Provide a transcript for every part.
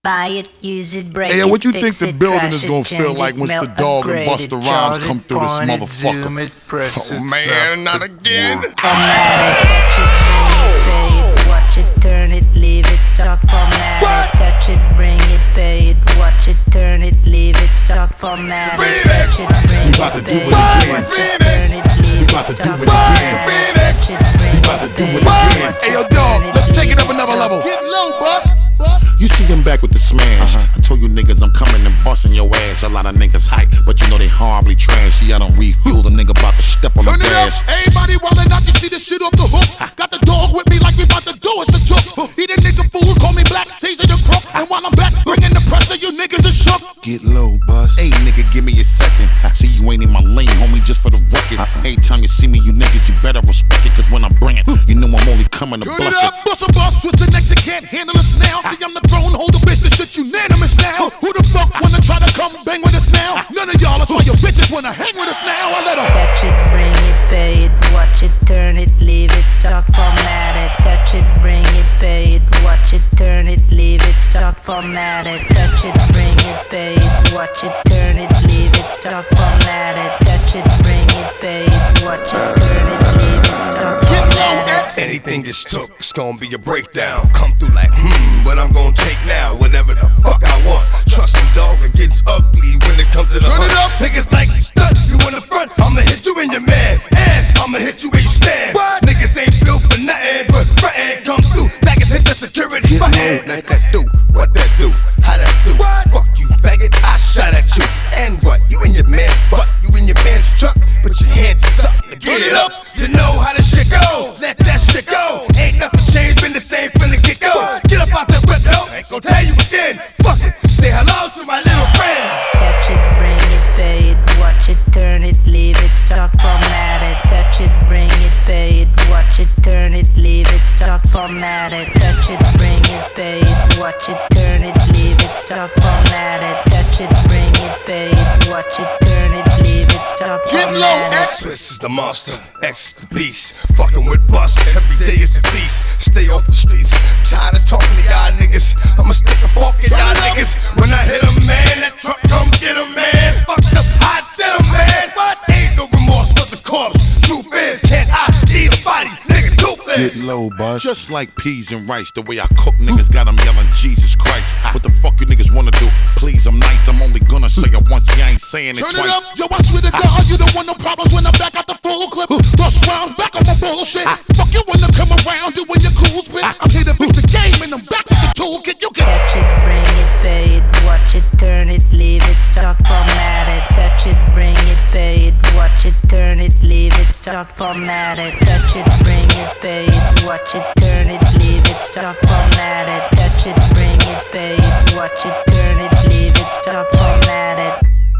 Buy it, use it, break Hey, it, what you fix think the it, building trash is it, gonna change feel it, like once melt, the dog and upgrade Busta it, Rhymes chart come it, through this point it, motherfucker? zoom it, press Oh it, man, stop not it, again. format it, touch it, bring it, pay it, watch it, turn it, leave it, stop, format it, touch it, bring it, pay it, watch it, turn it, leave it, stop, format it, touch it, bring it, pay it, watch it, turn it, leave it, stop, format it, touch it, bring it, pay it, watch Hey, yo, it, dog, turn it, let's take leave it up it, another stop. level. Get low, Bus. You see him back with the smash. I told you niggas I'm coming and busting your ass. A lot of niggas hype, but you know they horribly trashy. I don't refuel the nigga about to step on the gas. Everybody wildin' out, you see this shit off the hook. Got the dog with me like we about to do it, the joke. He the nigga fool, call me Black Caesar the crook. And while I'm back, bringing the pressure, you niggas is shook. Get low, Bus. Hey, nigga, give me a second. See, you ain't in my lane, homie, just for the record. Anytime you see me, you niggas, you better respect it. Cause when I bring it, you know I'm only coming to Turn bless it it. up, bust a bus, switch the next, you can't handle us now. See, I'm the throne, hold the bitch, the shit unanimous now. Who the fuck wanna try to come bang with us now? None of y'all, that's why your bitches wanna hang with us now. I let 'em Touch it, bring it, pay it, watch it, turn it, leave it, stop, format it. Touch it, bring it, pay it, watch it, turn it, leave it, stop, format it. Touch it, bring it, pay it, watch it, turn it, leave it, stop, format it. Touch it, bring it, pay it, watch it, turn it, leave it, stop, format it. Anything gets took, it's gonna be a breakdown. Come through like, what I'm gonna take now, whatever the fuck I want. Trust me, dog, it gets ugly when it comes to the Turn it hunt. up. Niggas like stunt, you in the front, I'ma hit you in your man, and I'ma hit you where you stand. Niggas ain't built for nothing, but frontin' come through. Daggers hit the security button. Let that do, what that do, how that do. Fuck you, faggot, I shot at you. And what, you in your man's butt, you in your man's truck. Put your hands up, get it up. You know how this shit go, let that shit go. Ain't nothing changed, been the same from the get go. Get up out that whip, though, ain't gon' tell you again. Fuck it, say hello to my little friend. Touch it, bring it, pay it, watch it, turn it, leave it, stop, format it. Touch it, bring it, pay it, watch it, turn it, leave it, stop, format it. Touch it, bring it, pay it, watch it, turn it, leave it, stop, format it. Touch it, bring it, pay it, watch it, turn it, leave it, stop, format it. This is the monster, X the beast. Fucking with Bus, every day is a feast. Stay off the streets, tired of talking to y'all niggas. I'ma stick a fork in y'all niggas. When I hit 'em, man, that truck come get 'em, man. Fucked up, I did 'em, man. Ain't no remorse for the corpse. Truth is, can't I eat a body, nigga, toothless. Get low, Bus. Just like peas and rice, the way I cook niggas got them yelling Jesus Christ. What the fuck you niggas wanna do? Please, I'm nice, I'm only gonna say it once, yeah, I ain't saying it Turn twice. it up, yo, I swear to God, you don't want no problems when I'm back out the full clip. Rush round, back on my bullshit. Fuck you when I come around, doing your cool spit. I'm here to fix the game and I'm back with the toolkit. You can Touch it, bring it, pay it, watch it, turn it, leave it, stop, format it. Touch it, bring it, pay it, watch it, turn it, leave it, stop, format it. Touch it, bring it, pay it, watch it, turn it, leave it, stop, format it. Touch it, bring it, pay it, watch it, turn it, leave it, stop, format it.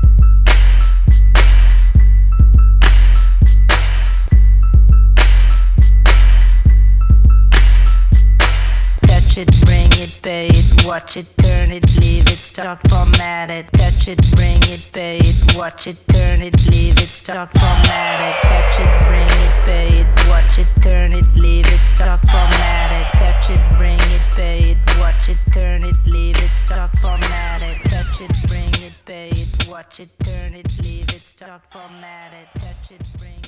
Touch it, bring it, pay it, watch it, turn it, leave it, stop, format it. Touch it, bring it, pay it, watch it, turn it, leave it, stop, format it. Touch it, bring it, pay it, watch it, turn it, leave it, stop, format it. Touch it, bring it, pay it, watch it, turn it, leave it, stop, format it. Touch it, bring it, pay it, watch it, turn it, leave it, stop, format it. Touch it, bring